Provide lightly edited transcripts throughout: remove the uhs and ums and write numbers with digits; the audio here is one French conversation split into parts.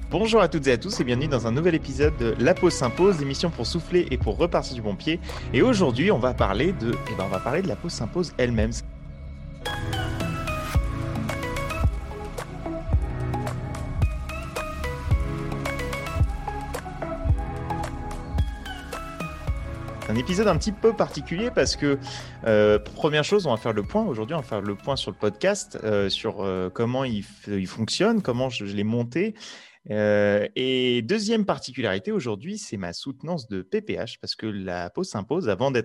Bonjour à toutes et à tous et bienvenue dans un nouvel épisode de La Pause s'impose, émission pour souffler et pour repartir du bon pied. Et aujourd'hui, on va parler de la pause s'impose elle-même. Un épisode un petit peu particulier parce que, première chose, on va faire le point. Aujourd'hui, on va faire le point sur le podcast, sur comment il fonctionne, comment je l'ai monté. Et deuxième particularité aujourd'hui, c'est ma soutenance de PPH parce que la pause s'impose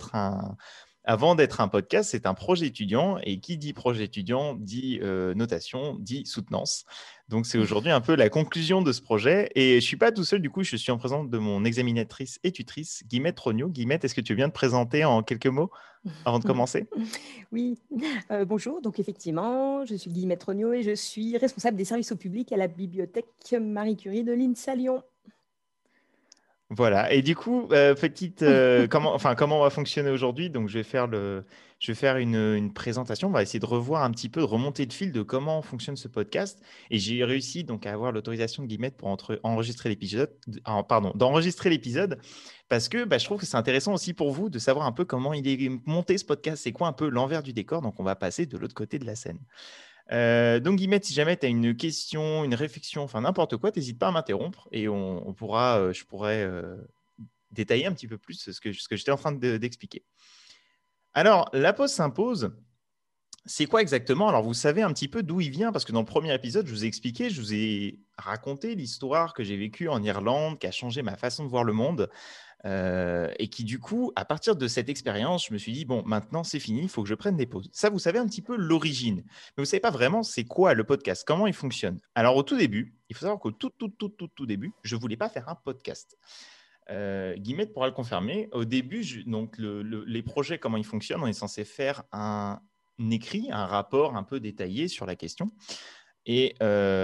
avant d'être un podcast, c'est un projet étudiant. Et qui dit projet étudiant dit notation, dit soutenance. Donc, c'est aujourd'hui un peu la conclusion de ce projet. Et je ne suis pas tout seul, du coup, je suis en présence de mon examinatrice et tutrice, Guillemette Rognaud. Guillemette, est-ce que tu veux bien te présenter en quelques mots avant de commencer? Oui, bonjour. Donc effectivement, je suis Guillemette Rognaud et je suis responsable des services au public à la bibliothèque Marie Curie de l'INSA Lyon. Voilà. Et du coup, comment on va fonctionner aujourd'hui? Donc, je vais faire une présentation. On va essayer de revoir un petit peu, de remonter le fil de comment fonctionne ce podcast. Et j'ai réussi donc à avoir l'autorisation de Guillemette pour enregistrer l'épisode, d'enregistrer l'épisode, parce que je trouve que c'est intéressant aussi pour vous de savoir un peu comment il est monté ce podcast. C'est quoi un peu l'envers du décor? Donc, on va passer de l'autre côté de la scène. Donc, Guillemette, si jamais tu as une question, une réflexion, enfin n'importe quoi, n'hésite pas à m'interrompre et je pourrais détailler un petit peu plus ce que j'étais en train d'expliquer. Alors, la pause s'impose. C'est quoi exactement? Alors, vous savez un petit peu d'où il vient, parce que dans le premier épisode, je vous ai expliqué, je vous ai raconté l'histoire que j'ai vécue en Irlande, qui a changé ma façon de voir le monde. Et qui, du coup, à partir de cette expérience, je me suis dit, bon, maintenant, c'est fini, il faut que je prenne des pauses. Ça, vous savez un petit peu l'origine. Mais vous ne savez pas vraiment c'est quoi le podcast, comment il fonctionne. Alors, au tout début, il faut savoir qu'au tout début, je ne voulais pas faire un podcast. Guillemette pourra le confirmer. Au début, donc les projets, comment ils fonctionnent, on est censé faire un écrit, un rapport un peu détaillé sur la question. Et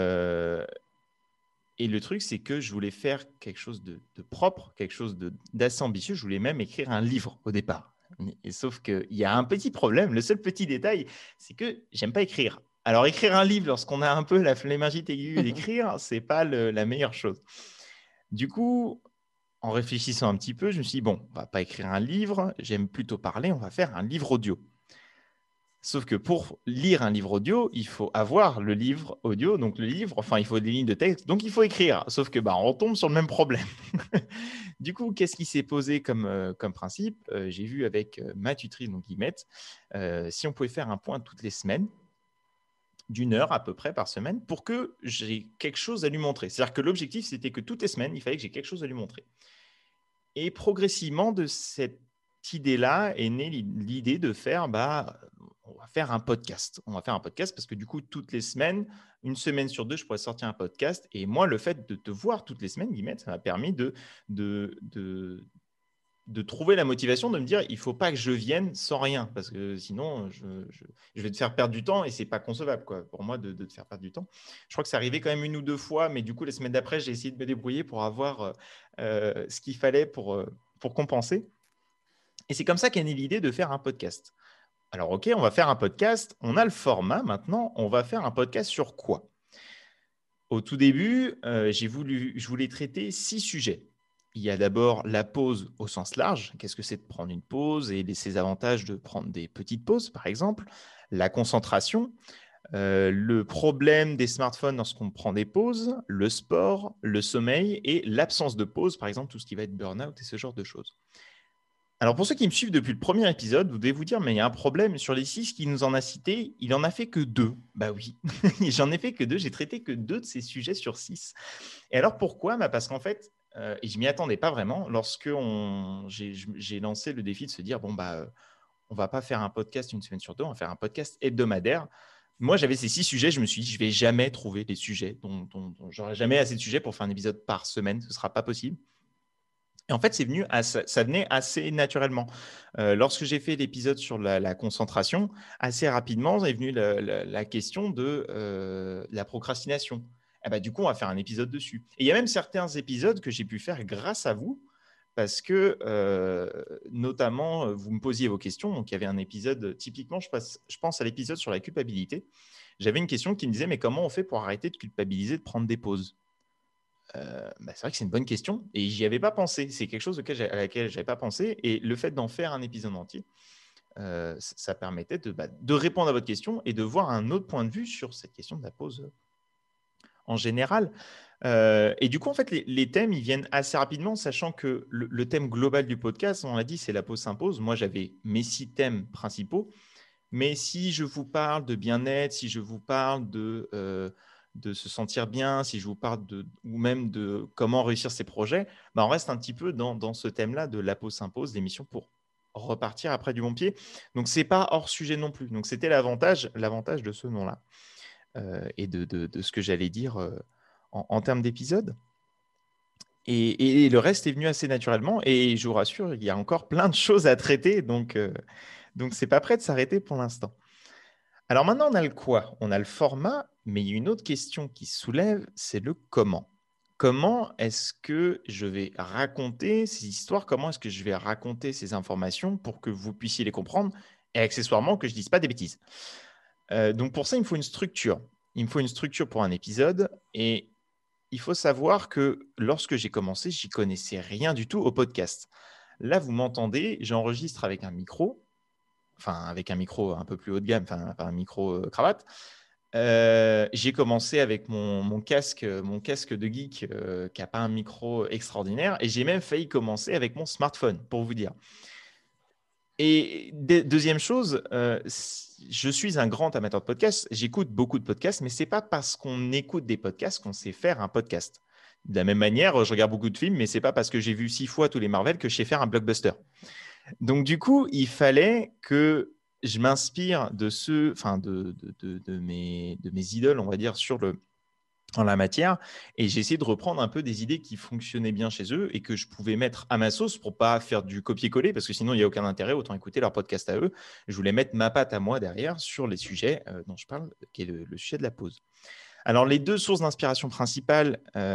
le truc, c'est que je voulais faire quelque chose de propre, quelque chose d'assez ambitieux. Je voulais même écrire un livre au départ. Et sauf qu'il y a un petit problème. Le seul petit détail, c'est que j'aime pas écrire. Alors, écrire un livre lorsqu'on a un peu la flémingite aiguë d'écrire, c'est pas la meilleure chose. Du coup, en réfléchissant un petit peu, je me suis dit, bon, on va pas écrire un livre, j'aime plutôt parler, on va faire un livre audio. Sauf que pour lire un livre audio, il faut avoir le livre audio, donc le livre, enfin, il faut des lignes de texte, donc il faut écrire. Sauf que on tombe sur le même problème. Du coup, qu'est-ce qui s'est posé comme principe? J'ai vu avec ma tutrice, donc Guillemette, si on pouvait faire un point toutes les semaines, d'une heure à peu près par semaine, pour que j'ai quelque chose à lui montrer. C'est-à-dire que l'objectif, c'était que toutes les semaines, il fallait que j'ai quelque chose à lui montrer. Et progressivement, de cette idée-là est née l'idée de faire, on va faire un podcast. On va faire un podcast parce que du coup, toutes les semaines, une semaine sur deux, je pourrais sortir un podcast. Et moi, le fait de te voir toutes les semaines, Guillemette, ça m'a permis de trouver la motivation de me dire, il ne faut pas que je vienne sans rien parce que sinon, je vais te faire perdre du temps et ce n'est pas concevable quoi, pour moi de te faire perdre du temps. Je crois que c'est arrivé quand même une ou deux fois, mais du coup, les semaines d'après, j'ai essayé de me débrouiller pour avoir ce qu'il fallait pour compenser. Et c'est comme ça qu'est née l'idée de faire un podcast. Alors, OK, on va faire un podcast. On a le format maintenant. On va faire un podcast sur quoi? Au tout début, je voulais traiter 6 sujets. Il y a d'abord la pause au sens large. Qu'est-ce que c'est de prendre une pause et ses avantages de prendre des petites pauses, par exemple. La concentration, le problème des smartphones lorsqu'on prend des pauses, le sport, le sommeil et l'absence de pause, par exemple, tout ce qui va être burn-out et ce genre de choses. Alors, pour ceux qui me suivent depuis le premier épisode, vous devez vous dire, mais il y a un problème. Sur les 6 qu'il nous en a cités, il en a fait que 2. Bah oui, j'en ai fait que 2. J'ai traité que 2 de ces sujets sur 6. Et alors, pourquoi? Parce qu'en fait, et je ne m'y attendais pas vraiment, lorsque j'ai lancé le défi de se dire, on ne va pas faire un podcast une semaine sur deux, on va faire un podcast hebdomadaire. Moi, j'avais ces 6 sujets. Je me suis dit, je ne vais jamais trouver des sujets dont j'aurai jamais assez de sujets pour faire un épisode par semaine. Ce ne sera pas possible. Et en fait, ça venait assez naturellement. Lorsque j'ai fait l'épisode sur la concentration, assez rapidement est venue la question de la procrastination. Et du coup, on va faire un épisode dessus. Et il y a même certains épisodes que j'ai pu faire grâce à vous, parce que notamment, vous me posiez vos questions. Donc, il y avait un épisode, typiquement, je pense à l'épisode sur la culpabilité. J'avais une question qui me disait, mais comment on fait pour arrêter de culpabiliser, de prendre des pauses? C'est vrai que c'est une bonne question et j'y avais pas pensé. C'est quelque chose à laquelle j'avais pas pensé et le fait d'en faire un épisode entier, ça permettait de répondre à votre question et de voir un autre point de vue sur cette question de la pause en général. Et du coup, en fait, les thèmes, ils viennent assez rapidement, sachant que le thème global du podcast, on l'a dit, c'est la pause s'impose. Moi, j'avais mes 6 thèmes principaux. Mais si je vous parle de bien-être, si je vous parle de se sentir bien, si je vous parle ou même de comment réussir ses projets, on reste un petit peu dans ce thème-là de la pause s'impose, l'émission pour repartir après du bon pied. Donc, ce n'est pas hors sujet non plus. Donc, c'était l'avantage de ce nom-là et de ce que j'allais dire en termes d'épisode. Et le reste est venu assez naturellement. Et je vous rassure, il y a encore plein de choses à traiter. Donc c'est pas prêt de s'arrêter pour l'instant. Alors maintenant, on a le quoi? On a le format, mais il y a une autre question qui se soulève, c'est le comment. Comment est-ce que je vais raconter ces histoires? Comment est-ce que je vais raconter ces informations pour que vous puissiez les comprendre et accessoirement que je ne dise pas des bêtises? Donc pour ça, il me faut une structure. Il me faut une structure pour un épisode et il faut savoir que lorsque j'ai commencé, j'y connaissais rien du tout au podcast. Là, vous m'entendez, j'enregistre avec un micro, enfin avec un micro un peu plus haut de gamme, enfin un micro cravate. J'ai commencé avec mon casque de geek qui n'a pas un micro extraordinaire et j'ai même failli commencer avec mon smartphone, pour vous dire. Et deuxième chose, je suis un grand amateur de podcasts. J'écoute beaucoup de podcasts, mais ce n'est pas parce qu'on écoute des podcasts qu'on sait faire un podcast. De la même manière, je regarde beaucoup de films, mais ce n'est pas parce que j'ai vu 6 fois tous les Marvel que je sais faire un blockbuster. Donc, du coup, il fallait que je m'inspire de mes idoles, on va dire, en la matière. Et j'ai essayé de reprendre un peu des idées qui fonctionnaient bien chez eux et que je pouvais mettre à ma sauce pour pas faire du copier-coller, parce que sinon, il n'y a aucun intérêt, autant écouter leur podcast à eux. Je voulais mettre ma patte à moi derrière sur les sujets dont je parle, qui est le sujet de la pause. Alors, les 2 sources d'inspiration principales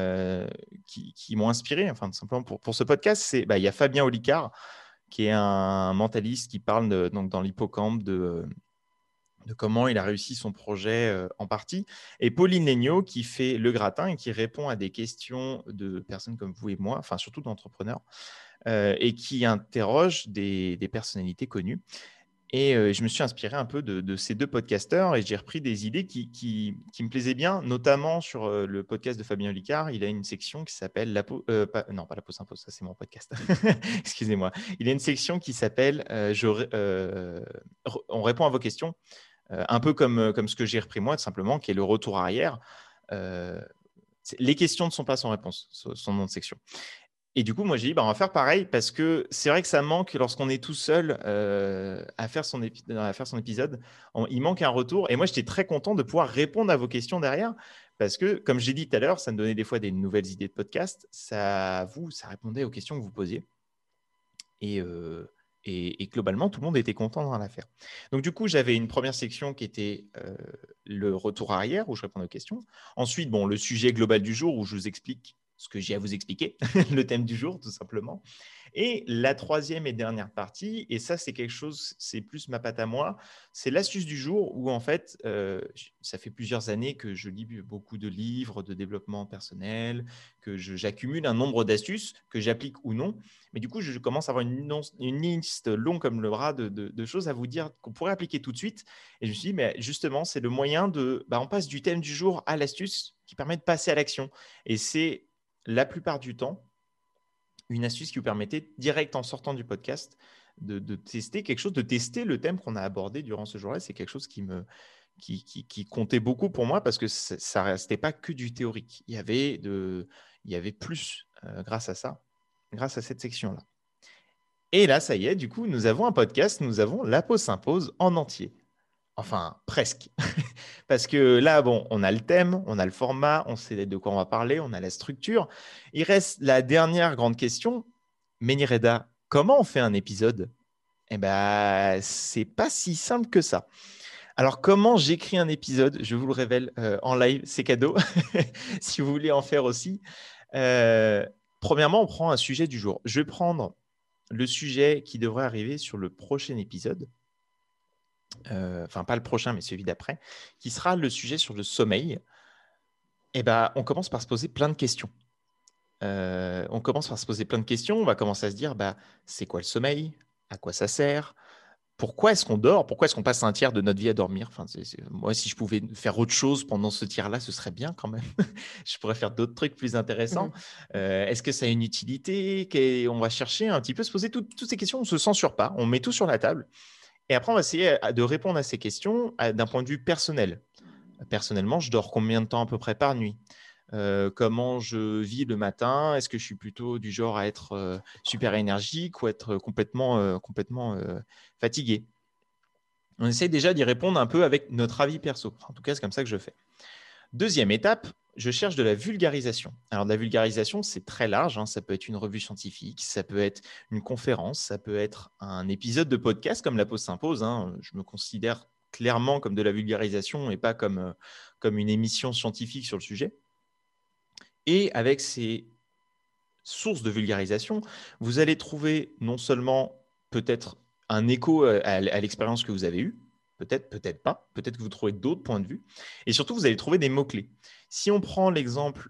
qui m'ont inspiré, enfin, tout simplement pour ce podcast, il y a Fabien Olicard, qui est un mentaliste qui parle donc dans l'hippocampe de comment il a réussi son projet en partie. Et Pauline Legnaud qui fait le gratin et qui répond à des questions de personnes comme vous et moi, enfin surtout d'entrepreneurs, et qui interroge des personnalités connues. Et je me suis inspiré un peu de ces 2 podcasteurs et j'ai repris des idées qui me plaisaient bien, notamment sur le podcast de Fabien Olicard. Il a une section qui s'appelle non, pas la pause impose, ça c'est mon podcast. Excusez-moi. Il a une section qui s'appelle On répond à vos questions, un peu comme ce que j'ai repris moi, tout simplement, qui est le retour arrière. Les questions ne sont pas sans réponse, son nom de section. Et du coup, moi, j'ai dit, on va faire pareil parce que c'est vrai que ça manque lorsqu'on est tout seul à faire son épisode. Il manque un retour. Et moi, j'étais très content de pouvoir répondre à vos questions derrière parce que, comme j'ai dit tout à l'heure, ça me donnait des fois des nouvelles idées de podcast. Ça répondait aux questions que vous posiez. Et globalement, tout le monde était content dans l'affaire. Donc, du coup, j'avais une première section qui était le retour arrière où je répondais aux questions. Ensuite, le sujet global du jour où je vous explique ce que j'ai à vous expliquer, le thème du jour, tout simplement. Et la troisième et dernière partie, et ça, c'est quelque chose, c'est plus ma patte à moi, c'est l'astuce du jour où, en fait, ça fait plusieurs années que je lis beaucoup de livres de développement personnel, que j'accumule un nombre d'astuces que j'applique ou non. Mais du coup, je commence à avoir une liste longue comme le bras de choses à vous dire qu'on pourrait appliquer tout de suite. Et je me suis dit, mais justement, c'est le moyen on passe du thème du jour à l'astuce qui permet de passer à l'action. Et c'est la plupart du temps une astuce qui vous permettait, direct en sortant du podcast, de tester quelque chose, de tester le thème qu'on a abordé durant ce jour-là. C'est quelque chose qui comptait beaucoup pour moi parce que ça ne restait pas que du théorique. Il y avait plus grâce à ça, grâce à cette section-là. Et là, ça y est, du coup, nous avons un podcast, nous avons La Pause s'impose en entier. Enfin, presque. Parce que là, on a le thème, on a le format, on sait de quoi on va parler, on a la structure. Il reste la dernière grande question. Menireda, comment on fait un épisode? Eh bien, c'est pas si simple que ça. Alors, comment j'écris un épisode? Je vous le révèle en live, c'est cadeau. Si vous voulez en faire aussi. Premièrement, on prend un sujet du jour. Je vais prendre le sujet qui devrait arriver sur le prochain épisode. Enfin, pas le prochain, mais celui d'après, qui sera le sujet sur le sommeil. On commence par se poser plein de questions. on commence par se poser plein de questions. On va commencer à se dire, c'est quoi le sommeil? À quoi ça sert? Pourquoi est-ce qu'on dort? Pourquoi est-ce qu'on passe un tiers de notre vie à dormir? Enfin, moi, si je pouvais faire autre chose pendant ce tiers-là, ce serait bien quand même. Je pourrais faire d'autres trucs plus intéressants. Est-ce que ça a une utilité? On va chercher un petit peu, se poser toutes ces questions. On ne se censure pas. On met tout sur la table. Et après, on va essayer de répondre à ces questions d'un point de vue personnel. Personnellement, je dors combien de temps à peu près par nuit? Comment je vis le matin? Est-ce que je suis plutôt du genre à être super énergique ou être complètement fatigué? On essaie déjà d'y répondre un peu avec notre avis perso. Enfin, en tout cas, c'est comme ça que je fais. Deuxième étape, je cherche de la vulgarisation. Alors, de la vulgarisation, c'est très large. Ça peut être une revue scientifique, ça peut être une conférence, ça peut être un épisode de podcast comme La Pause s'impose. Je me considère clairement comme de la vulgarisation et pas comme une émission scientifique sur le sujet. Et avec ces sources de vulgarisation, vous allez trouver non seulement peut-être un écho à l'expérience que vous avez eue, peut-être pas, peut-être que vous trouvez d'autres points de vue, et surtout, vous allez trouver des mots-clés. Si on prend l'exemple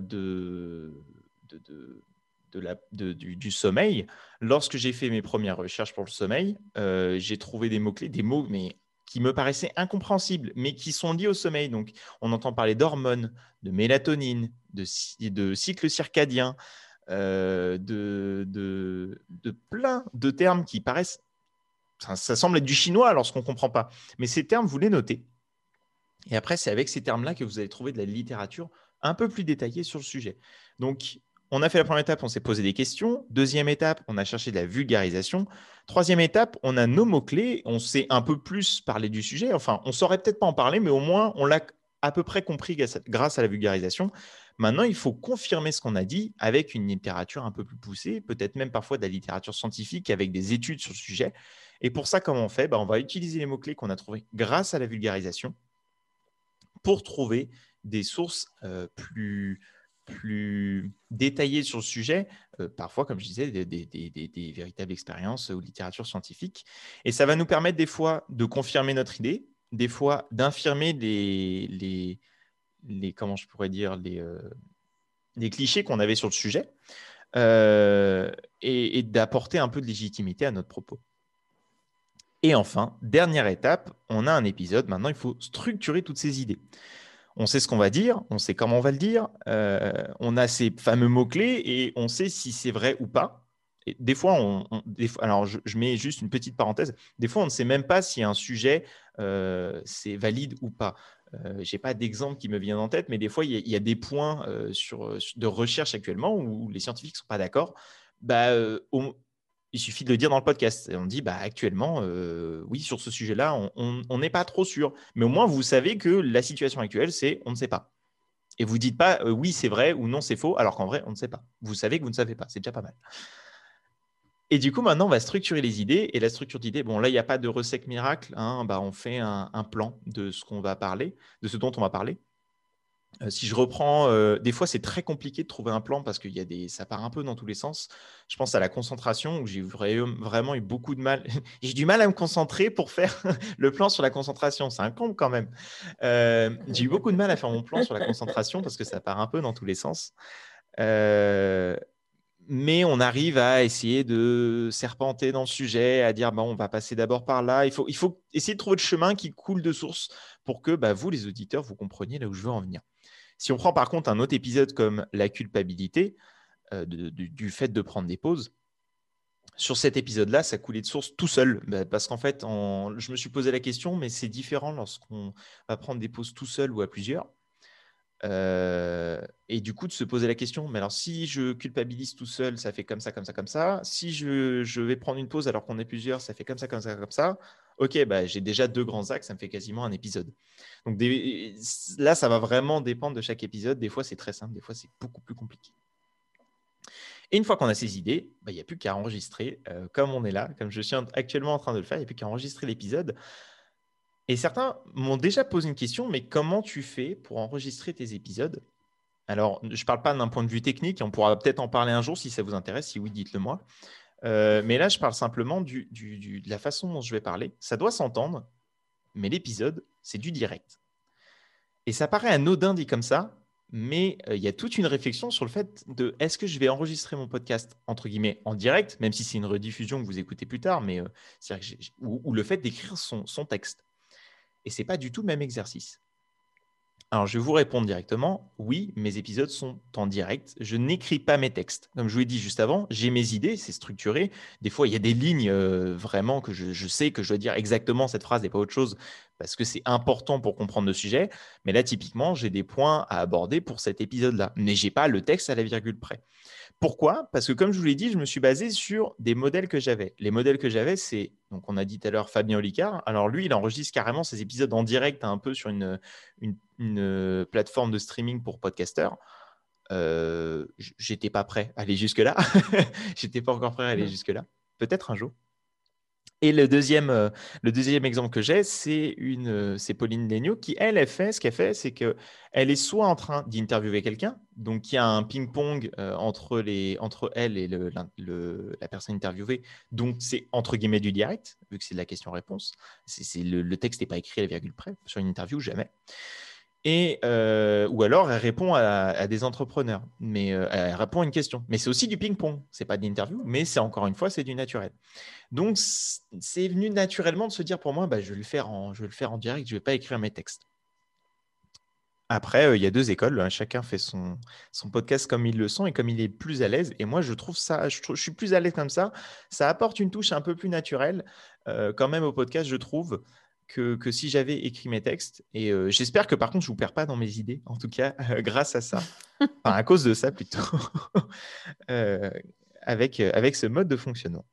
du sommeil, lorsque j'ai fait mes premières recherches pour le sommeil, j'ai trouvé des mots-clés, des mots mais qui me paraissaient incompréhensibles, mais qui sont liés au sommeil. Donc, on entend parler d'hormones, de mélatonine, de cycle circadien, de plein de termes qui paraissent… Ça semble être du chinois lorsqu'on ne comprend pas. Mais ces termes, vous les notez. Et après, c'est avec ces termes-là que vous allez trouver de la littérature un peu plus détaillée sur le sujet. Donc, on a fait la première étape, on s'est posé des questions. Deuxième étape, on a cherché de la vulgarisation. Troisième étape, on a nos mots-clés. On sait un peu plus parler du sujet. Enfin, on ne saurait peut-être pas en parler, mais au moins, on l'a à peu près compris grâce à la vulgarisation. Maintenant, il faut confirmer ce qu'on a dit avec une littérature un peu plus poussée, peut-être même parfois de la littérature scientifique avec des études sur le sujet. Et pour ça, comment on fait? On va utiliser les mots-clés qu'on a trouvés grâce à la vulgarisation pour trouver des sources plus détaillées sur le sujet, parfois, comme je disais, des véritables expériences ou littérature scientifique. Et ça va nous permettre des fois de confirmer notre idée, des fois d'infirmer comment je pourrais dire, les clichés qu'on avait sur le sujet, et d'apporter un peu de légitimité à notre propos. Et enfin, dernière étape, on a un épisode. Maintenant, il faut structurer toutes ces idées. On sait ce qu'on va dire, on sait comment on va le dire, on a ces fameux mots-clés et on sait si c'est vrai ou pas. Et des fois, alors je mets juste une petite parenthèse, des fois, on ne sait même pas si un sujet, c'est valide ou pas. Je n'ai pas d'exemple qui me vient en tête, mais des fois, il y a des points de recherche actuellement où les scientifiques ne sont pas d'accord. Il suffit de le dire dans le podcast. Et on dit, actuellement, oui, sur ce sujet-là, on n'est pas trop sûr. Mais au moins, vous savez que la situation actuelle, c'est on ne sait pas. Et vous ne dites pas, oui, c'est vrai ou non, c'est faux, alors qu'en vrai, on ne sait pas. Vous savez que vous ne savez pas. C'est déjà pas mal. Et du coup, maintenant, on va structurer les idées. Et la structure d'idées, là, il n'y a pas de recette miracle. On fait un plan de ce qu'on va parler, de ce dont on va parler. Si je reprends, des fois, c'est très compliqué de trouver un plan parce que ça part un peu dans tous les sens. Je pense à la concentration où j'ai vraiment eu beaucoup de mal. J'ai du mal à me concentrer pour faire le plan sur la concentration. C'est un comble quand même. J'ai eu beaucoup de mal à faire mon plan sur la concentration parce que ça part un peu dans tous les sens. Mais on arrive à essayer de serpenter dans le sujet, à dire on va passer d'abord par là. Il faut essayer de trouver le chemin qui coule de source pour que vous, les auditeurs, vous compreniez là où je veux en venir. Si on prend par contre un autre épisode comme la culpabilité, du fait de prendre des pauses, sur cet épisode-là, ça coulait de source tout seul. Parce qu'en fait, je me suis posé la question, mais c'est différent lorsqu'on va prendre des pauses tout seul ou à plusieurs. Et du coup, de se poser la question, mais alors si je culpabilise tout seul, ça fait comme ça, comme ça, comme ça. Si je vais prendre une pause alors qu'on est plusieurs, ça fait comme ça, comme ça, comme ça. Ok, j'ai déjà 2 grands axes, ça me fait quasiment un épisode. Donc là, ça va vraiment dépendre de chaque épisode. Des fois, c'est très simple, des fois, c'est beaucoup plus compliqué. Et une fois qu'on a ces idées, il n'y a plus qu'à enregistrer, comme on est là, comme je suis actuellement en train de le faire, il n'y a plus qu'à enregistrer l'épisode. Et certains m'ont déjà posé une question, mais comment tu fais pour enregistrer tes épisodes? Alors, je ne parle pas d'un point de vue technique, on pourra peut-être en parler un jour si ça vous intéresse, si oui, dites-le moi. Mais là, je parle simplement de la façon dont je vais parler. Ça doit s'entendre, mais l'épisode, c'est du direct. Et ça paraît anodin dit comme ça, mais il y a toute une réflexion sur le fait de est-ce que je vais enregistrer mon podcast entre guillemets en direct, même si c'est une rediffusion que vous écoutez plus tard, mais c'est-à-dire que ou le fait d'écrire son texte. Et c'est pas du tout le même exercice. Alors, je vais vous répondre directement. Oui, mes épisodes sont en direct. Je n'écris pas mes textes. Comme je vous l'ai dit juste avant, j'ai mes idées, c'est structuré. Des fois, il y a des lignes vraiment que je sais que je dois dire exactement cette phrase et pas autre chose parce que c'est important pour comprendre le sujet. Mais là, typiquement, j'ai des points à aborder pour cet épisode-là. Mais je n'ai pas le texte à la virgule près. Pourquoi? Parce que comme je vous l'ai dit, je me suis basé sur des modèles que j'avais. Les modèles que j'avais, c'est, donc on a dit tout à l'heure Fabien Olicard. Alors lui, il enregistre carrément ses épisodes en direct un peu sur une plateforme de streaming pour podcasteurs. J'étais pas prêt à aller jusque-là. J'étais pas encore prêt à aller jusque-là. Peut-être un jour. Et le deuxième exemple que j'ai, c'est Pauline Léniaud qui, elle fait, ce qu'elle fait, c'est qu'elle est soit en train d'interviewer quelqu'un, donc il y a un ping-pong entre elle et la personne interviewée, donc c'est entre guillemets du direct, vu que c'est de la question-réponse. Le texte n'est pas écrit à la virgule près, sur une interview, jamais. Ou alors, elle répond à des entrepreneurs, mais elle répond à une question. Mais c'est aussi du ping-pong, c'est pas de l'interview, mais c'est encore une fois, c'est du naturel. Donc, c'est venu naturellement de se dire pour moi, je vais le faire en direct, je ne vais pas écrire mes textes. Après, il y a deux écoles, chacun fait son podcast comme il le sent et comme il est plus à l'aise. Et moi, je trouve ça, je suis plus à l'aise comme ça. Ça apporte une touche un peu plus naturelle quand même au podcast, je trouve, que si j'avais écrit mes textes. Et j'espère que par contre, je ne vous perds pas dans mes idées, en tout cas, grâce à ça. Enfin, à cause de ça plutôt, avec ce mode de fonctionnement.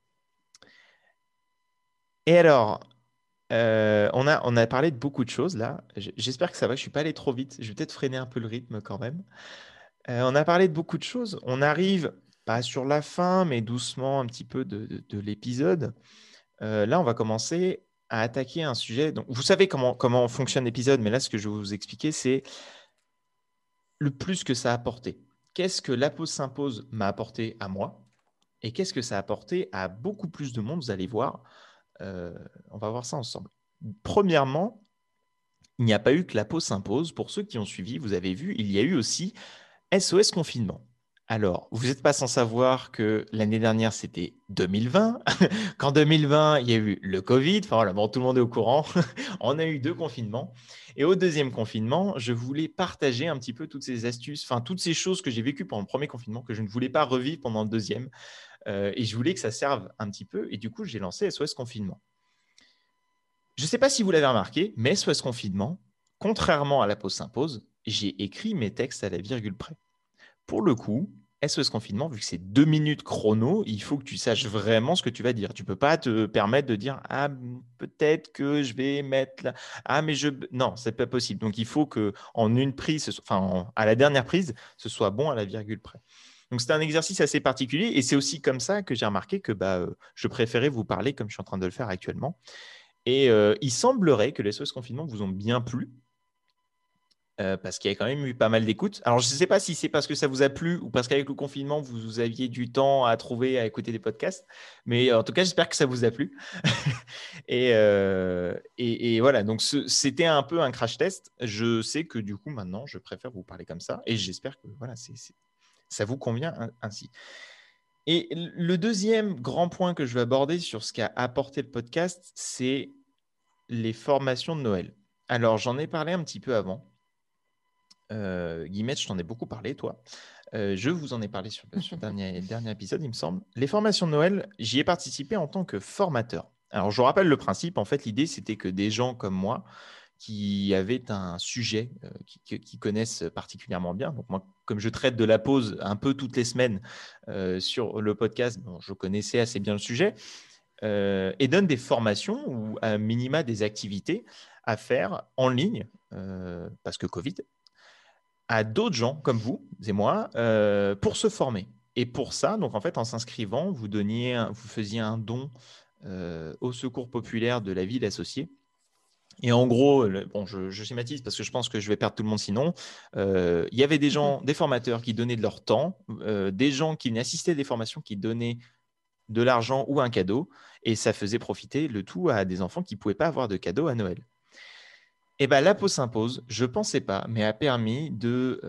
Et alors, on a parlé de beaucoup de choses là. J'espère que ça va. Je ne suis pas allé trop vite. Je vais peut-être freiner un peu le rythme quand même. On a parlé de beaucoup de choses. On arrive pas sur la fin, mais doucement un petit peu de l'épisode. Là, on va commencer à attaquer un sujet. Donc, vous savez comment fonctionne l'épisode, mais là, ce que je vais vous expliquer, c'est le plus que ça a apporté. Qu'est-ce que la pause s'impose m'a apporté à moi et qu'est-ce que ça a apporté à beaucoup plus de monde, vous allez voir. On va voir ça ensemble. Premièrement, il n'y a pas eu que la pause s'impose. Pour ceux qui ont suivi, vous avez vu, il y a eu aussi SOS confinement. Alors, vous n'êtes pas sans savoir que l'année dernière, c'était 2020. Qu'en 2020, il y a eu le Covid. Enfin voilà, bon, tout le monde est au courant. On a eu 2 confinements. Et au deuxième confinement, je voulais partager un petit peu toutes ces astuces, enfin toutes ces choses que j'ai vécues pendant le premier confinement, que je ne voulais pas revivre pendant le deuxième. Et je voulais que ça serve un petit peu. Et du coup, j'ai lancé SOS confinement. Je ne sais pas si vous l'avez remarqué, mais SOS confinement, contrairement à la pause s'impose, j'ai écrit mes textes à la virgule près. Pour le coup, SOS confinement, vu que c'est 2 minutes chrono, il faut que tu saches vraiment ce que tu vas dire. Tu ne peux pas te permettre de dire ah peut-être que je vais mettre là. Ah mais je non, c'est pas possible. Donc il faut que en une prise, à la dernière prise, ce soit bon à la virgule près. Donc c'est un exercice assez particulier et c'est aussi comme ça que j'ai remarqué que je préférais vous parler comme je suis en train de le faire actuellement. Et il semblerait que les SOS confinement vous ont bien plu. Parce qu'il y a quand même eu pas mal d'écoutes. Alors, je ne sais pas si c'est parce que ça vous a plu ou parce qu'avec le confinement, vous aviez du temps à trouver, à écouter des podcasts. Mais en tout cas, j'espère que ça vous a plu. Et voilà, donc c'était un peu un crash test. Je sais que du coup, maintenant, je préfère vous parler comme ça. Et j'espère que voilà, ça vous convient ainsi. Et le deuxième grand point que je vais aborder sur ce qu'a apporté le podcast, c'est les formations de Noël. Alors, j'en ai parlé un petit peu avant. Guillemette, je t'en ai beaucoup parlé, toi. Je vous en ai parlé sur le dernier épisode, il me semble. Les formations de Noël, j'y ai participé en tant que formateur. Alors, je vous rappelle le principe. En fait, l'idée, c'était que des gens comme moi qui avaient un sujet qui connaissent particulièrement bien. Donc, moi, comme je traite de la pause un peu toutes les semaines sur le podcast, je connaissais assez bien le sujet et donne des formations ou à minima des activités à faire en ligne parce que Covid, à d'autres gens comme vous et moi pour se former. Et pour ça, donc en fait, en s'inscrivant, vous faisiez un don au secours populaire de la ville associée. Et en gros, bon, je schématise parce que je pense que je vais perdre tout le monde sinon. Il y avait des gens, des formateurs qui donnaient de leur temps, des gens qui assistaient à des formations qui donnaient de l'argent ou un cadeau, et ça faisait profiter le tout à des enfants qui ne pouvaient pas avoir de cadeau à Noël. Et ben, la pause s'impose, je ne pensais pas, mais a permis de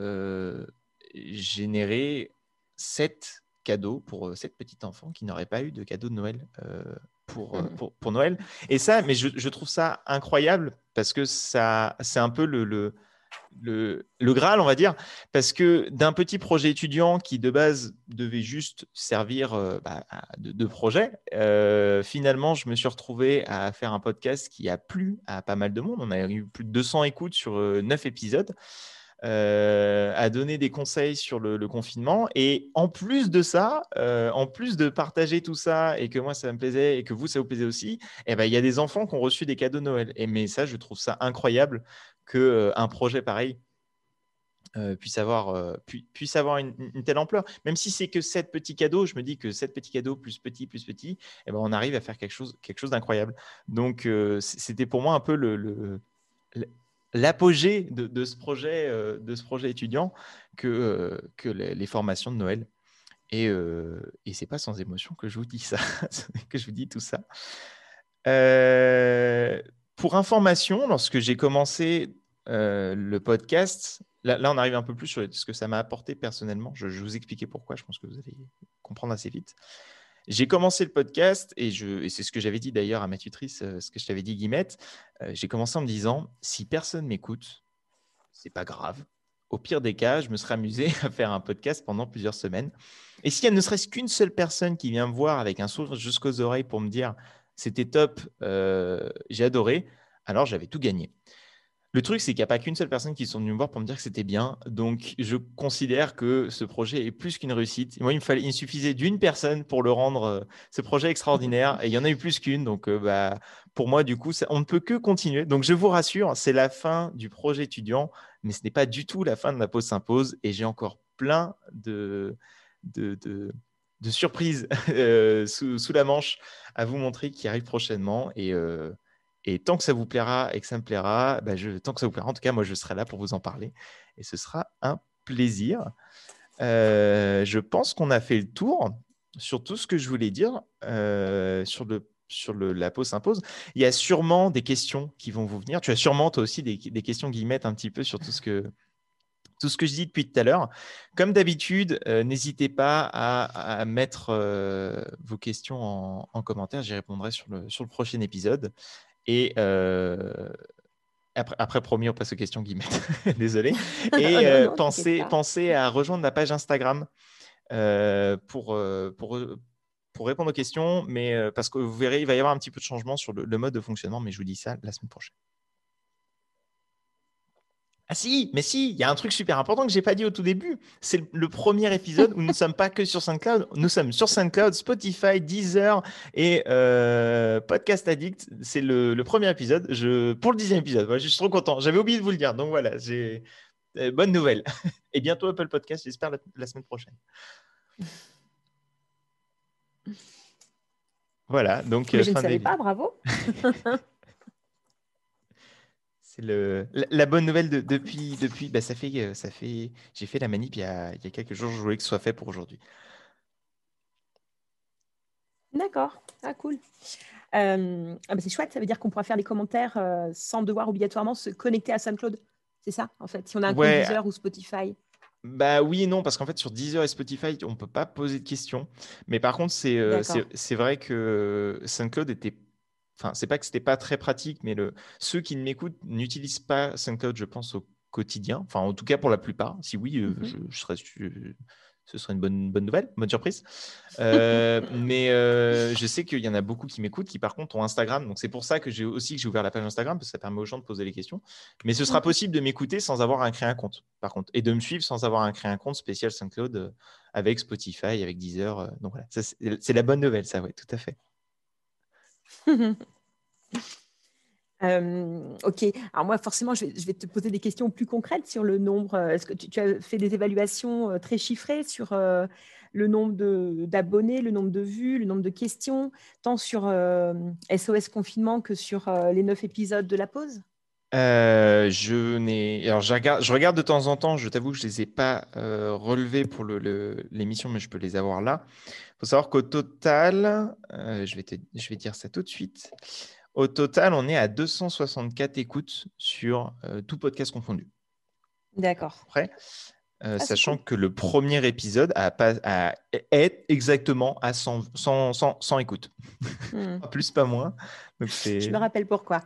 générer 7 cadeaux pour 7 petits enfants qui n'auraient pas eu de cadeau de Noël pour Noël. Et ça, mais je trouve ça incroyable parce que c'est un peu le Graal, on va dire, parce que d'un petit projet étudiant qui de base devait juste servir de projet, finalement, je me suis retrouvé à faire un podcast qui a plu à pas mal de monde. On a eu plus de 200 écoutes sur 9 épisodes. À donner des conseils sur le confinement. Et en plus de ça, en plus de partager tout ça et que moi, ça me plaisait et que vous, ça vous plaisait aussi, eh ben, il y a des enfants qui ont reçu des cadeaux de Noël. Mais ça, je trouve ça incroyable qu'un projet pareil puisse avoir une telle ampleur. Même si c'est que 7 petits cadeaux, je me dis que 7 petits cadeaux plus petits, eh ben, on arrive à faire quelque chose d'incroyable. Donc, c'était pour moi un peu l'apogée de ce projet étudiant que les formations de Noël. Et c'est pas sans émotion que je vous dis ça, que je vous dis tout ça. Pour information, lorsque j'ai commencé le podcast, là, on arrive un peu plus sur ce que ça m'a apporté personnellement. Je vais vous expliquer pourquoi, je pense que vous allez comprendre assez vite. J'ai commencé le podcast et c'est ce que j'avais dit d'ailleurs à ma tutrice, ce que je t'avais dit, Guillemette. J'ai commencé en me disant, si personne m'écoute, c'est pas grave. Au pire des cas, je me serais amusé à faire un podcast pendant plusieurs semaines. Et s'il y a ne serait-ce qu'une seule personne qui vient me voir avec un sourire jusqu'aux oreilles pour me dire c'était top, j'ai adoré, alors j'avais tout gagné. Le truc, c'est qu'il n'y a pas qu'une seule personne qui sont venues me voir pour me dire que c'était bien. Donc, je considère que ce projet est plus qu'une réussite. Et moi, il suffisait d'une personne pour le rendre ce projet extraordinaire. Et il y en a eu plus qu'une. Donc, pour moi, du coup, on ne peut que continuer. Donc, je vous rassure, c'est la fin du projet étudiant, mais ce n'est pas du tout la fin de la pause s'impose. Et j'ai encore plein de surprises sous la manche à vous montrer qui arrivent prochainement. Et tant que ça vous plaira et que ça me plaira, tant que ça vous plaira, en tout cas, moi, je serai là pour vous en parler. Et ce sera un plaisir. Je pense qu'on a fait le tour sur tout ce que je voulais dire sur la pause s'impose. Il y a sûrement des questions qui vont vous venir. Tu as sûrement, toi aussi, des questions, Guillemette, un petit peu sur tout ce que je dis depuis tout à l'heure. Comme d'habitude, n'hésitez pas à mettre vos questions en commentaire. J'y répondrai sur le prochain épisode. Et après, promis, on passe aux questions, Guillemette. Désolé. Et Non, pensez à rejoindre la page Instagram pour répondre aux questions. Mais parce que vous verrez, il va y avoir un petit peu de changement sur le mode de fonctionnement. Mais je vous dis ça la semaine prochaine. Ah si, mais si, il y a un truc super important que je n'ai pas dit au tout début. C'est le premier épisode où nous ne sommes pas que sur SoundCloud. Nous sommes sur SoundCloud, Spotify, Deezer et Podcast Addict. C'est le premier épisode. Pour le 10e épisode, je suis trop content. J'avais oublié de vous le dire. Donc voilà, j'ai bonne nouvelle. Et bientôt Apple Podcast, j'espère la semaine prochaine. Voilà, donc mais je ne savais pas, bravo. C'est la bonne nouvelle depuis ça fait j'ai fait la manip il y a quelques jours, je voulais que ce soit fait pour aujourd'hui. D'accord, cool. C'est chouette, ça veut dire qu'on pourra faire les commentaires sans devoir obligatoirement se connecter à SoundCloud. C'est ça, en fait, si on a un compte Deezer ou Spotify. Bah oui et non, parce qu'en fait, sur Deezer et Spotify, on ne peut pas poser de questions. Mais par contre, c'est vrai que SoundCloud était. Enfin, c'est pas que c'était pas très pratique, mais ceux qui m'écoutent n'utilisent pas SoundCloud, je pense, au quotidien. Enfin, en tout cas, pour la plupart. Si oui, ce serait une bonne nouvelle, bonne surprise. Mais je sais qu'il y en a beaucoup qui m'écoutent qui, par contre, ont Instagram. Donc, c'est pour ça que j'ai ouvert la page Instagram, parce que ça permet aux gens de poser les questions. Mais ce sera possible de m'écouter sans avoir à créer un compte, par contre, et de me suivre sans avoir à créer un compte spécial SoundCloud avec Spotify, avec Deezer. Donc, voilà, c'est la bonne nouvelle, ça, oui, tout à fait. Ok, alors moi forcément je vais te poser des questions plus concrètes sur le nombre. Est-ce que tu as fait des évaluations très chiffrées sur le nombre d'abonnés, le nombre de vues, le nombre de questions, tant sur SOS Confinement que sur les 9 épisodes de la pause? Alors, je regarde de temps en temps, je t'avoue que je ne les ai pas relevés pour l'émission, mais je peux les avoir là. Il faut savoir qu'au total, je vais dire ça tout de suite. Au total, on est à 264 écoutes sur tout podcast confondu. D'accord. Après, c'est sachant cool. que le premier épisode est exactement à 100 écoutes. Hmm. Pas plus, pas moins. Donc Je me rappelle pourquoi.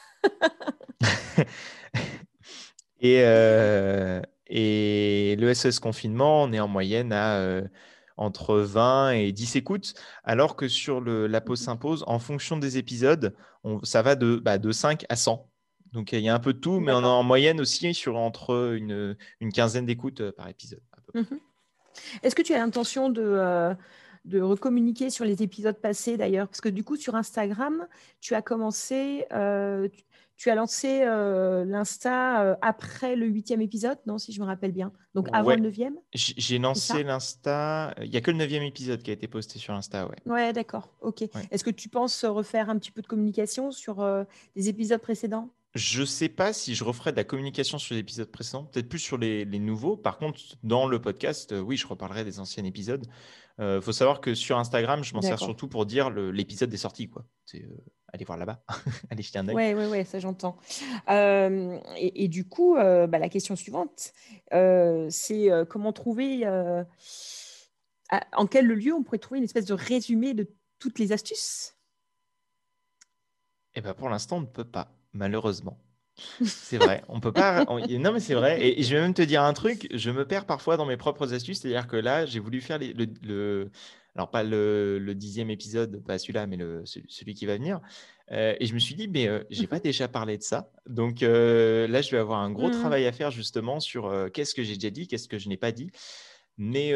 Et le SOS confinement, on est en moyenne à entre 20 et 10 écoutes, alors que sur la pause s'impose, en fonction des épisodes, ça va de 5 à 100. Donc il y a un peu de tout, mais on est D'accord. en moyenne aussi sur entre une quinzaine d'écoutes par épisode. À peu près. Mhm. Est-ce que tu as l'intention de recommuniquer sur les épisodes passés d'ailleurs? Parce que du coup, sur Instagram, tu as commencé, tu as lancé l'Insta après le 8e épisode, non, si je me rappelle bien. Donc avant Ouais, le 9e, j'ai c'est lancé ça? l'Insta. Il n'y a que le 9e épisode qui a été posté sur Insta, ouais. Ouais, d'accord. Ok. Ouais. Est-ce que tu penses refaire un petit peu de communication sur les épisodes précédents? Je ne sais pas si je referai de la communication sur l'épisode précédent, peut-être plus sur les nouveaux. Par contre, dans le podcast, oui, je reparlerai des anciens épisodes. Faut savoir que sur Instagram, je m'en sers D'accord. surtout pour dire l'épisode est sorti, quoi. Allez voir là-bas, allez jeter un œil. Ouais, ça j'entends. Et du coup, la question suivante, c'est comment trouver, en quel lieu on pourrait trouver une espèce de résumé de toutes les astuces? Et ben pour l'instant, on ne peut pas, malheureusement. C'est vrai, on peut pas. Non, mais c'est vrai. Et je vais même te dire un truc. Je me perds parfois dans mes propres astuces. C'est-à-dire que là, j'ai voulu faire alors pas le 10e épisode, pas celui-là, mais celui qui va venir. Et je me suis dit, mais j'ai pas Mhm. déjà parlé de ça. Donc là, je vais avoir un gros Mhm. travail à faire justement sur qu'est-ce que j'ai déjà dit, qu'est-ce que je n'ai pas dit. Mais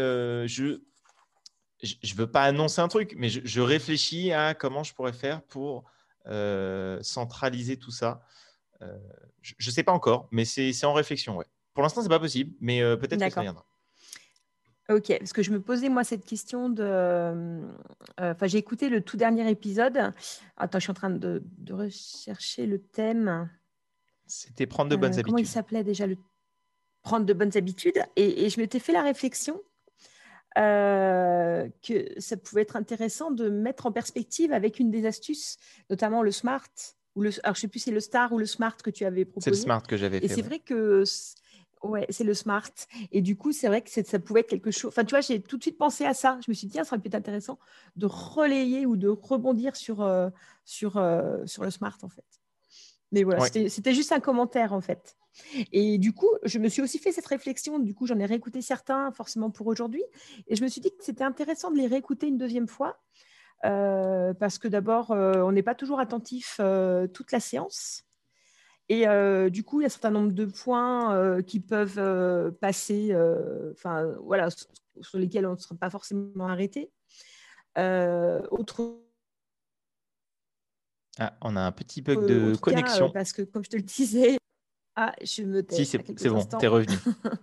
je veux pas annoncer un truc, mais je réfléchis à comment je pourrais faire pour centraliser tout ça. Je ne sais pas encore, mais c'est en réflexion. Ouais. Pour l'instant, c'est pas possible, mais peut-être que ça D'accord. viendra. Ok, parce que je me posais moi cette question de. J'ai écouté le tout dernier épisode. Attends, je suis en train de rechercher le thème. C'était prendre de bonnes Comment il habitudes. s'appelait déjà, le prendre de bonnes habitudes. Et je m'étais fait la réflexion que ça pouvait être intéressant de mettre en perspective avec une des astuces, notamment le smart, alors je ne sais plus si c'est le star ou le smart que tu avais C'est le proposé. smart que j'avais Et fait. c'est Ouais. vrai que ouais, c'est le smart. Et du coup, c'est vrai que ça pouvait être quelque chose. Enfin, tu vois, j'ai tout de suite pensé à ça. Je me suis dit, tiens, ça aurait pu être intéressant de relayer ou de rebondir sur le smart, en fait. Mais voilà, Ouais. c'était juste un commentaire, en fait. Et du coup, je me suis aussi fait cette réflexion. Du coup, j'en ai réécouté certains, forcément pour aujourd'hui. Et je me suis dit que c'était intéressant de les réécouter une deuxième fois. Parce que d'abord, on n'est pas toujours attentif toute la séance. Et du coup, il y a un certain nombre de points qui peuvent passer, voilà, sur lesquels on ne sera pas forcément arrêté. Autre Ah, on a un petit bug de cas, connexion. parce que comme je te le disais, je me Si, tais à c'est quelques bon, t'es instants. revenu.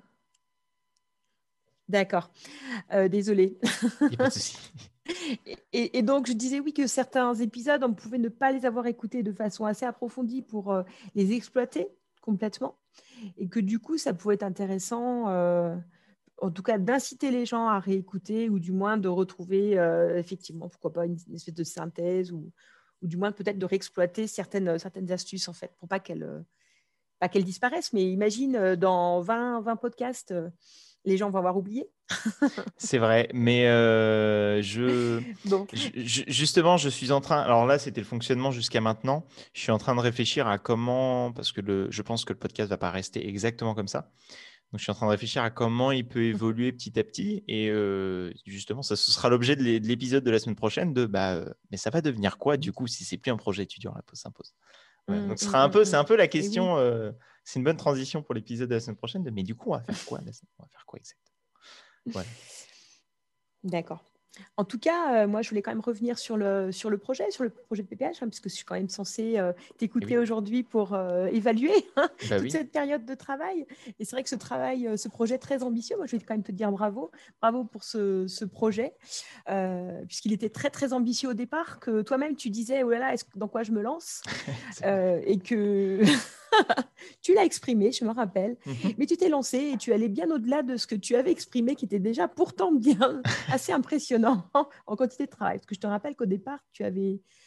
D'accord, désolée. Il n'y a pas de souci. Et donc, je disais oui que certains épisodes, on pouvait ne pas les avoir écoutés de façon assez approfondie pour les exploiter complètement. Et que du coup, ça pouvait être intéressant, en tout cas, d'inciter les gens à réécouter ou du moins de retrouver, effectivement, pourquoi pas une espèce de synthèse ou du moins peut-être de réexploiter certaines astuces, en fait, pour pas qu'elles disparaissent. Mais imagine, dans 20 podcasts, les gens vont avoir oublié. C'est vrai, mais Bon, justement, je suis en train. Alors là, c'était le fonctionnement jusqu'à maintenant. Je suis en train de réfléchir à comment, parce que je pense que le podcast va pas rester exactement comme ça. Donc, je suis en train de réfléchir à comment il peut évoluer petit à petit. Et justement, ça ce sera l'objet de l'épisode de la semaine prochaine mais ça va devenir quoi du coup si c'est plus un projet étudiant, la pause s'impose. Voilà. Donc, c'est un peu la Et oui. question. C'est une bonne transition pour l'épisode de la semaine prochaine. Mais du coup, on va faire quoi on va faire quoi exactement? Voilà. D'accord. En tout cas, moi, je voulais quand même revenir sur le projet de PPH, puisque je suis quand même censée Et t'écouter oui, aujourd'hui pour évaluer bah toute oui. cette période de travail. Et c'est vrai que ce projet très ambitieux, moi, je vais quand même te dire bravo. Bravo pour ce projet, puisqu'il était très, très ambitieux au départ, que toi-même, tu disais, oh là là, dans quoi je me lance? C'est vrai. Et que tu l'as exprimé, je me rappelle, Mhm. mais tu t'es lancé et tu allais bien au-delà de ce que tu avais exprimé, qui était déjà pourtant bien assez impressionnant en quantité de travail. Parce que je te rappelle qu'au départ, tu avais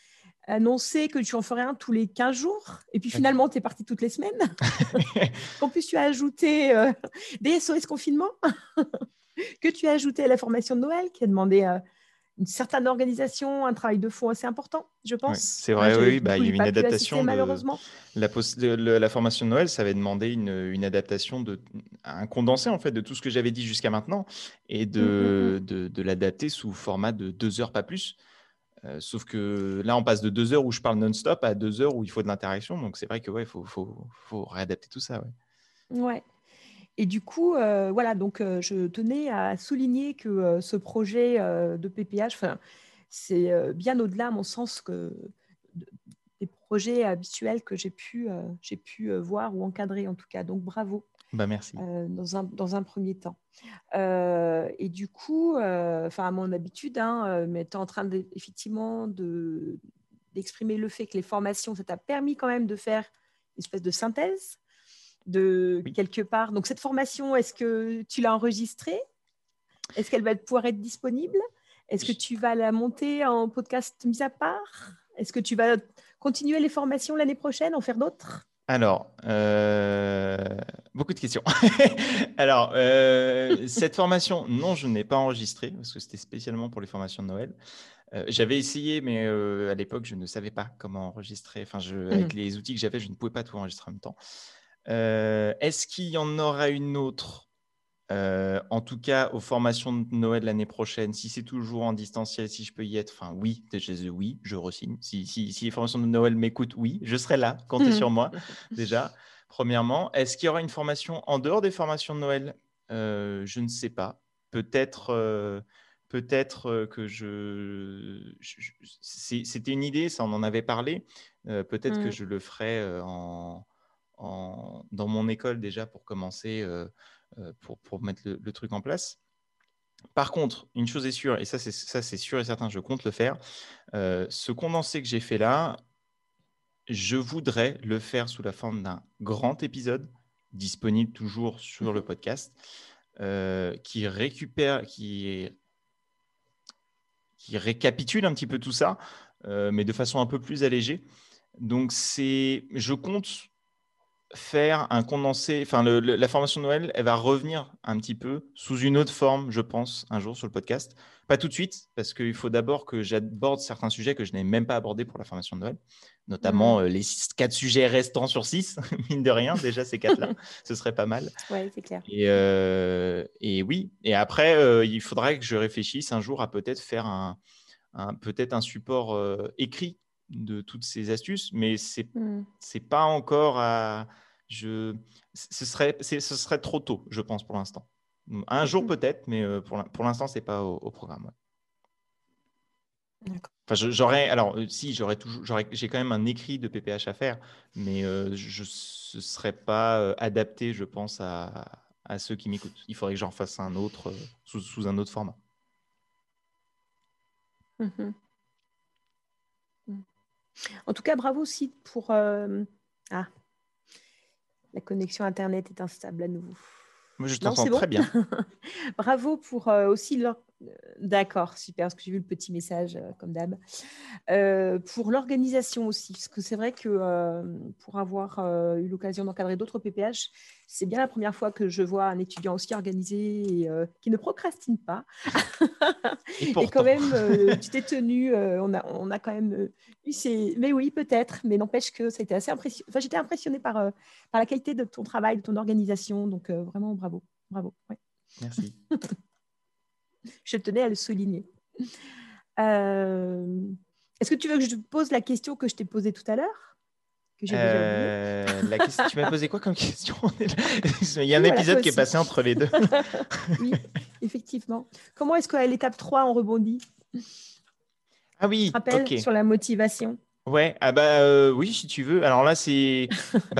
annoncé que tu en ferais un tous les 15 jours. Et puis finalement, tu es parti toutes les semaines. En plus, tu as ajouté des SOS confinement que tu as ajouté à la formation de Noël qui a demandé une certaine organisation, un travail de fond assez important, je pense. C'est vrai, oui. Du coup, Il y je a eu n'ai une pas pu assister adaptation malheureusement. la formation de Noël, ça avait demandé une adaptation, un condensé en fait de tout ce que j'avais dit jusqu'à maintenant et de l'adapter sous format de 2 heures, pas plus. Sauf que là, on passe de 2 heures où je parle non-stop à 2 heures où il faut de l'interaction. Donc, c'est vrai que faut réadapter tout ça. Ouais. Ouais. Et du coup, voilà, donc je tenais à souligner que ce projet de PPH, c'est bien au-delà, à mon sens, des projets habituels que j'ai pu voir ou encadrer, en tout cas. Donc, bravo Merci. dans un premier temps. Et du coup, à mon habitude, mais tu es en train effectivement d'exprimer le fait que les formations, ça t'a permis quand même de faire une espèce de synthèse de quelque part. Donc, cette formation, est-ce que tu l'as enregistrée? Est-ce qu'elle va pouvoir être disponible? Est-ce que tu vas la monter en podcast mis à part? Est-ce que tu vas continuer les formations l'année prochaine, en faire d'autres? Alors, beaucoup de questions. Alors, cette formation, non, je ne l'ai pas enregistrée parce que c'était spécialement pour les formations de Noël. J'avais essayé, mais à l'époque, je ne savais pas comment enregistrer. Avec les outils que j'avais, je ne pouvais pas tout enregistrer en même temps. Est-ce qu'il y en aura une autre? En tout cas, aux formations de Noël l'année prochaine, si c'est toujours en distanciel, si je peux y être, oui, oui, je re-signe. Si les formations de Noël m'écoutent, oui, je serai là, comptez sur moi, déjà, premièrement. Est-ce qu'il y aura une formation en dehors des formations de Noël? Je ne sais pas. Peut-être que c'était une idée, ça, on en avait parlé. Peut-être que je le ferai dans mon école déjà pour commencer, pour mettre le truc en place. Par contre, une chose est sûre, et ça c'est sûr et certain, je compte le faire. Ce condensé que j'ai fait là, je voudrais le faire sous la forme d'un grand épisode disponible toujours sur le podcast, qui récapitule un petit peu tout ça, mais de façon un peu plus allégée. Donc, je compte faire un condensé. La formation de Noël, elle va revenir un petit peu sous une autre forme, je pense, un jour sur le podcast. Pas tout de suite, parce qu'il faut d'abord que j'aborde certains sujets que je n'ai même pas abordés pour la formation de Noël, notamment les 4 sujets restants sur 6, mine de rien, déjà ces 4-là, ce serait pas mal. Oui, c'est clair. Et oui, et après, il faudrait que je réfléchisse un jour à peut-être faire peut-être un support écrit de toutes ces astuces, mais c'est pas encore ce serait trop tôt, je pense, pour l'instant. Un jour peut-être, mais pour l'instant, c'est pas au programme. Ouais. D'accord. J'ai quand même un écrit de PPH à faire, mais ce serait pas adapté, je pense, à ceux qui m'écoutent. Il faudrait que j'en fasse un autre sous un autre format. En tout cas, bravo aussi pour... la connexion Internet est instable à nouveau. Moi, je t'entends bon. très bien. Bravo pour aussi leur... D'accord, super, parce que j'ai vu le petit message, comme d'hab. Pour l'organisation aussi, parce que c'est vrai que pour avoir eu l'occasion d'encadrer d'autres PPH, c'est bien la première fois que je vois un étudiant aussi organisé et qui ne procrastine pas. Et quand même, tu t'es tenu, on a quand même eu ces... Mais oui, peut-être, mais n'empêche que ça a été assez impressionnant. Enfin, j'étais impressionnée par la qualité de ton travail, de ton organisation, donc vraiment bravo. Bravo. Ouais. Merci. Je tenais à le souligner. Est-ce que tu veux que je te pose la question que je t'ai posée tout à l'heure, que j'ai déjà oubliée? Tu m'as posé quoi comme question? Il y a un épisode qui est passé entre les deux. Oui, effectivement. Comment est-ce qu'à l'étape 3, on rebondit? Ah oui, tu te rappelles, sur la motivation? Ouais, oui, si tu veux. Alors là, c'est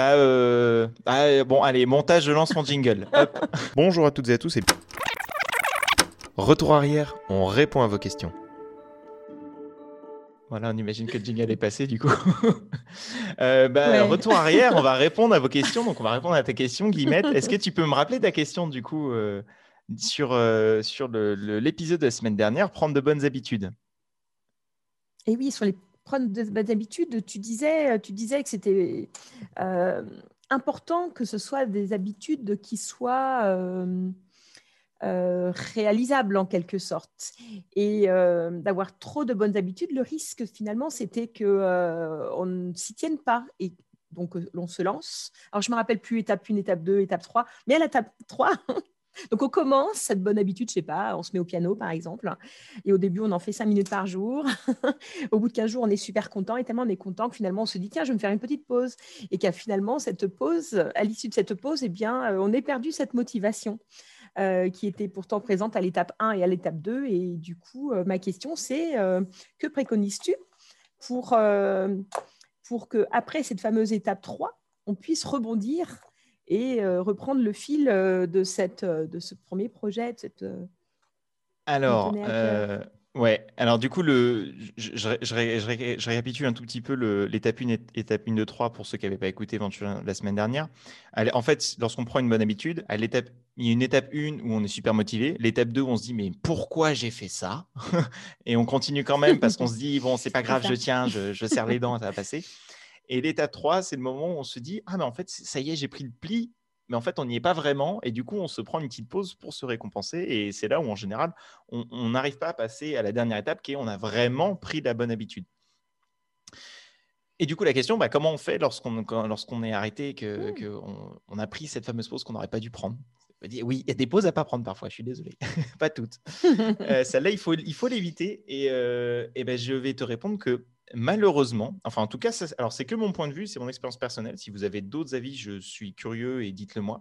bon, allez, montage, je lance mon jingle. Hop. Bonjour à toutes et à tous et retour arrière, on répond à vos questions. Voilà, on imagine que le jingle est passé du coup. Ouais. Retour arrière, on va répondre à vos questions. Donc, on va répondre à ta question, Guillemette. Est-ce que tu peux me rappeler ta question du coup sur l'épisode de la semaine dernière, prendre de bonnes habitudes? Et oui, sur les prendre de bonnes habitudes, tu disais que c'était important que ce soit des habitudes qui soient réalisables en quelque sorte. Et d'avoir trop de bonnes habitudes, le risque finalement, c'était qu'on ne s'y tienne pas. Et donc, on se lance. Alors, je ne me rappelle plus étape 1, étape 2, étape 3, mais à l'étape 3, donc on commence cette bonne habitude, je sais pas, on se met au piano par exemple, et au début on en fait 5 minutes par jour. Au bout de 15 jours, on est super content, et tellement on est content que finalement on se dit tiens, je vais me faire une petite pause, et qu'à finalement cette pause, à l'issue de cette pause, eh bien, on ait perdu cette motivation qui était pourtant présente à l'étape 1 et à l'étape 2. Et du coup, ma question c'est que préconises-tu pour qu'après cette fameuse étape 3, on puisse rebondir et reprendre le fil de ce premier projet, qui nous Alors, tenait à cœur. ouais. Alors, du coup, je récapitule un tout petit peu l'étape 1, étape 1, 2, 3 pour ceux qui n'avaient pas écouté éventuellement la semaine dernière. En fait, lorsqu'on prend une bonne habitude, il y a une étape 1 où on est super motivé. L'étape 2 où on se dit, mais pourquoi j'ai fait ça? Et on continue quand même parce qu'on se dit, bon, c'est pas grave, je tiens, je serre les dents, ça va passer. Et l'étape 3, c'est le moment où on se dit, ah, mais en fait, ça y est, j'ai pris le pli. Mais en fait, on n'y est pas vraiment. Et du coup, on se prend une petite pause pour se récompenser. Et c'est là où, en général, on n'arrive pas à passer à la dernière étape qui est on a vraiment pris la bonne habitude. Et du coup, la question, comment on fait lorsqu'on est arrêté, qu'on a pris cette fameuse pause qu'on n'aurait pas dû prendre? Oui, il y a des pauses à ne pas prendre parfois, je suis désolé. Pas toutes. Celle-là, il faut l'éviter. Et ben, je vais te répondre que malheureusement, enfin en tout cas, alors c'est que mon point de vue, c'est mon expérience personnelle. Si vous avez d'autres avis, je suis curieux et dites-le moi.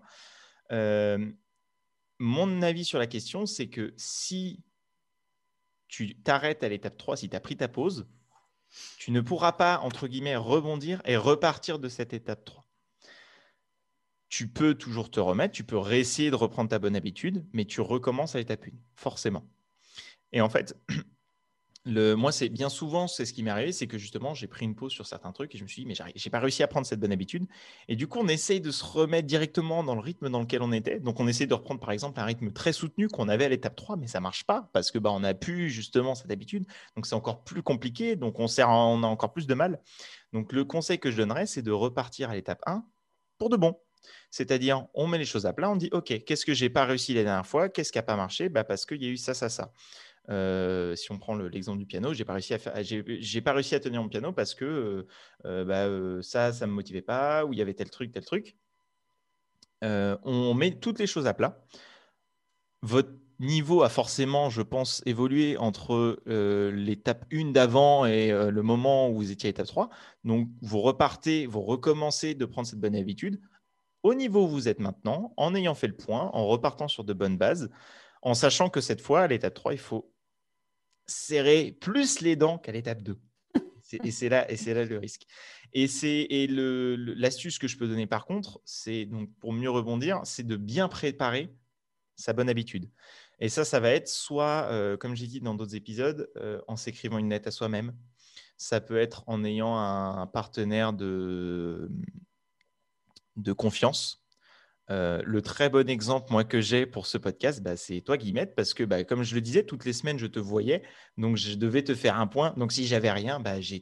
Mon avis sur la question, c'est que si tu t'arrêtes à l'étape 3, si tu as pris ta pause, tu ne pourras pas, entre guillemets, rebondir et repartir de cette étape 3. Tu peux toujours te remettre, tu peux réessayer de reprendre ta bonne habitude, mais tu recommences à l'étape 1, forcément. Et en fait, moi, c'est bien souvent, c'est ce qui m'est arrivé, c'est que justement, j'ai pris une pause sur certains trucs et je me suis dit, mais j'ai pas réussi à prendre cette bonne habitude. Et du coup, on essaye de se remettre directement dans le rythme dans lequel on était. Donc, on essaie de reprendre, par exemple, un rythme très soutenu qu'on avait à l'étape 3, mais ça marche pas parce que on n'a plus justement cette habitude. Donc, c'est encore plus compliqué. Donc, on a encore plus de mal. Donc, le conseil que je donnerais, c'est de repartir à l'étape 1 pour de bon. C'est-à-dire, on met les choses à plat, on dit, OK, qu'est-ce que j'ai pas réussi la dernière fois? Qu'est-ce qui n'a pas marché? Parce qu'il y a eu ça, ça, ça. Si on prend l'exemple du piano, j'ai pas réussi à tenir mon piano parce que ça me motivait pas, ou il y avait tel truc, tel truc. On met toutes les choses à plat. Votre niveau a forcément, je pense, évolué entre l'étape 1 d'avant et le moment où vous étiez à l'étape 3. Donc, vous recommencez de prendre cette bonne habitude au niveau où vous êtes maintenant, en ayant fait le point, en repartant sur de bonnes bases, en sachant que cette fois, à l'étape 3, il faut serrer plus les dents qu'à l'étape 2. Et c'est là le risque. Et l'astuce que je peux donner par contre, c'est donc pour mieux rebondir, c'est de bien préparer sa bonne habitude. Et ça va être soit, comme j'ai dit dans d'autres épisodes, en s'écrivant une lettre à soi-même. Ça peut être en ayant un partenaire de confiance. Le très bon exemple, moi, que j'ai pour ce podcast, c'est toi, Guillemette, parce que, comme je le disais, toutes les semaines, je te voyais, donc je devais te faire un point. Donc, si j'avais rien,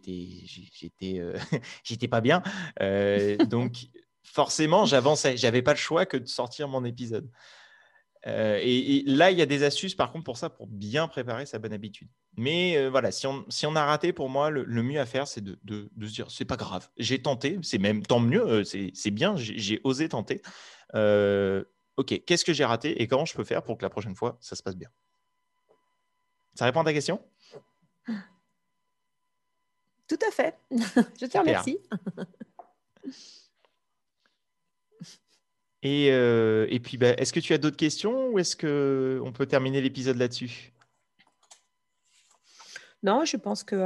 j'étais pas bien. Donc, forcément, j'avançais. J'avais pas le choix que de sortir mon épisode. Et là, il y a des astuces, par contre, pour ça, pour bien préparer sa bonne habitude. Mais voilà, si on a raté, pour moi, le mieux à faire, c'est de se dire, c'est pas grave, j'ai tenté, c'est même tant mieux, c'est bien, j'ai osé tenter. Ok, qu'est-ce que j'ai raté et comment je peux faire pour que la prochaine fois, ça se passe bien? Ça répond à ta question? Tout à fait. Je te Super. remercie. Et puis, est-ce que tu as d'autres questions ou est-ce qu'on peut terminer l'épisode là-dessus? Non, je pense que...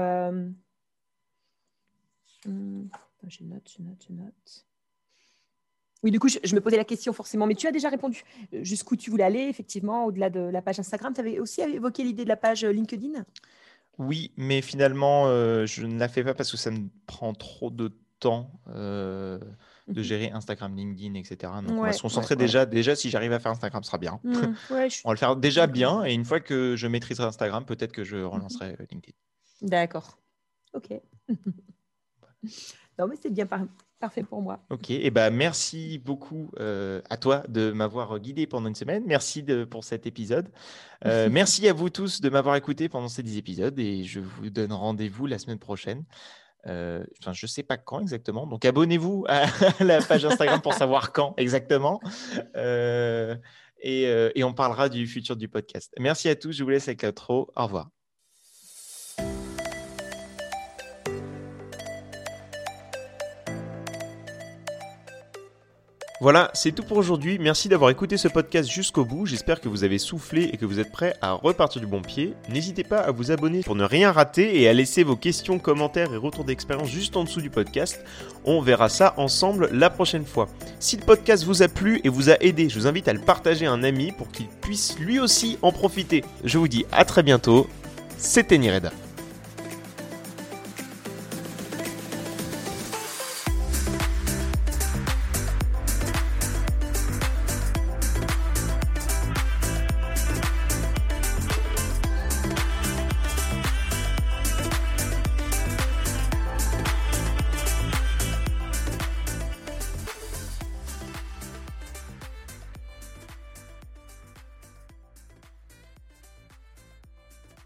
je note. Oui, du coup, je me posais la question forcément, mais tu as déjà répondu. Jusqu'où tu voulais aller, effectivement, au-delà de la page Instagram. Tu avais aussi évoqué l'idée de la page LinkedIn? Oui, mais finalement, je ne la fais pas parce que ça me prend trop de temps de gérer Instagram, LinkedIn, etc. Donc, on va se concentrer déjà, si j'arrive à faire Instagram, ce sera bien. On va le faire déjà bien. Et une fois que je maîtriserai Instagram, peut-être que je relancerai LinkedIn. D'accord. Ok. Non, mais c'est bien parfait pour moi. Ok, et merci beaucoup à toi de m'avoir guidé pendant une semaine. Merci pour cet épisode. Merci à vous tous de m'avoir écouté pendant ces 10 épisodes et je vous donne rendez-vous la semaine prochaine. Je ne sais pas quand exactement. Donc, abonnez-vous à la page Instagram pour savoir quand exactement. Et on parlera du futur du podcast. Merci à tous. Je vous laisse avec l'outro. Au revoir. Voilà, c'est tout pour aujourd'hui. Merci d'avoir écouté ce podcast jusqu'au bout. J'espère que vous avez soufflé et que vous êtes prêts à repartir du bon pied. N'hésitez pas à vous abonner pour ne rien rater et à laisser vos questions, commentaires et retours d'expérience juste en dessous du podcast. On verra ça ensemble la prochaine fois. Si le podcast vous a plu et vous a aidé, je vous invite à le partager à un ami pour qu'il puisse lui aussi en profiter. Je vous dis à très bientôt. C'était Nireda.